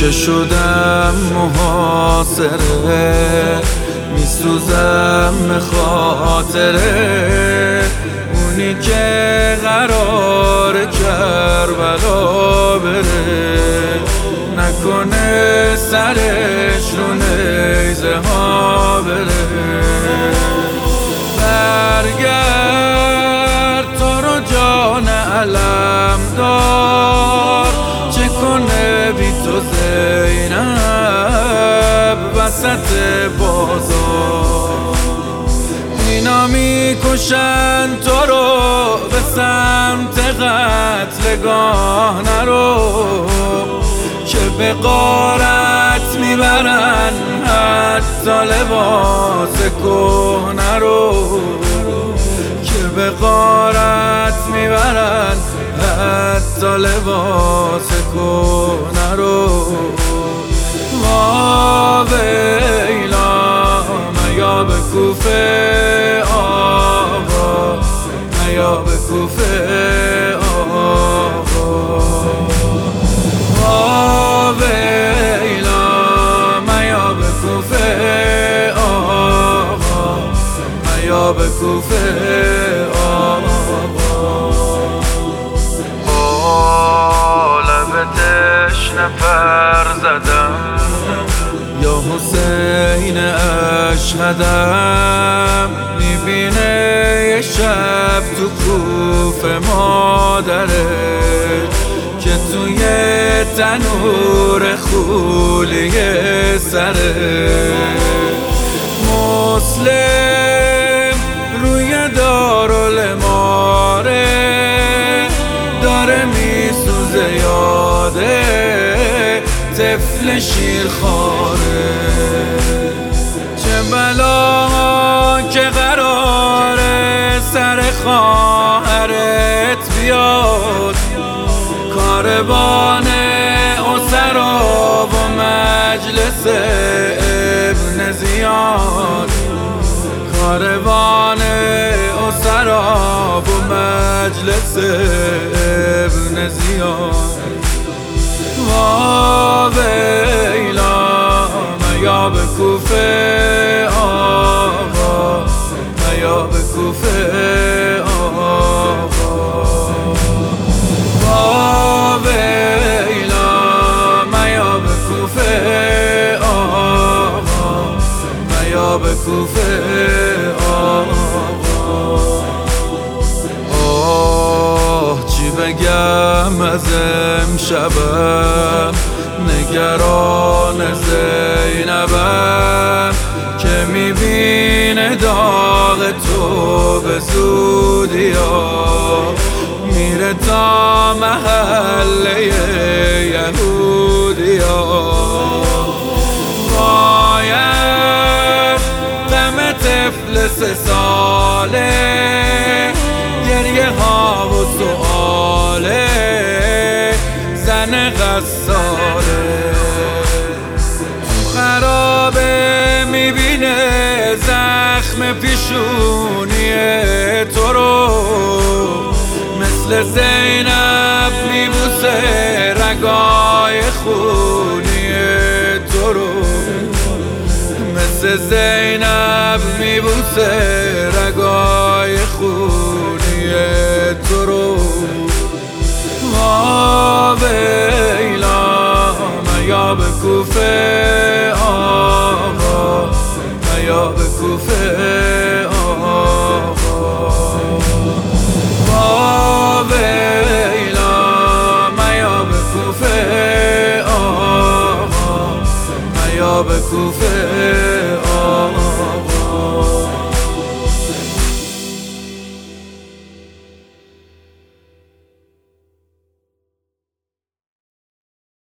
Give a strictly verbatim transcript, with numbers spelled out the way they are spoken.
که شدم محاصره، میسوزم به خاطره اونی که قرار کربلا بره، نکنه سرش رو نیزه ها بره. برگرد تو رو جان علم دار، چه کنه بی تو زینب وسط بازار. اینا میکشن تو رو به سمت قتلگاه نرو، که به غارت میبرن حتی لباس کهنه رو، که به غارت میبرن حتی لباس کهنه رو. ما ویلا میا به کوفه آقا، میا به کوفه آقا. ما ویلا میا به کوفه آقا، میا به کوفه آقا. با لب تشنه پر زدم یا حسین اشهدم، میبینه یه شب تو کوفه مادره، که توی تنور خولی سره. مسلم روی دارالماره داره میسوزه، یاده طفل شیرخواره. چه بلا که قراره سر خواهرت بیاد، کاروان اسرا و مجلس ابن زیاد، کاروان اسرا و مجلس ابن زیاد. وا ویلا میا به کوفه آقا، میا به کوفه آقا. وا ویلا میا به کوفه آقا، میا به کوفه آقا. آه چی بگم از امشبم، نگران زینبم، که میبینه داغ تو به زودی ها میره تا محله یهودی ها. باید غم طفل سه ساله، گریه ها و سؤاله زن غساله. تو خرابه میبینه زخم پیشونی تو رو، مثل زینب میبوسه رگای خونی تو رو، مثل زینب میبوسه رگای خونی تو رو. ما ویلا میا به کوفه آقا، میا به کوفه آقا. ما ویلا میا به کوفه آقا، میا به کوفه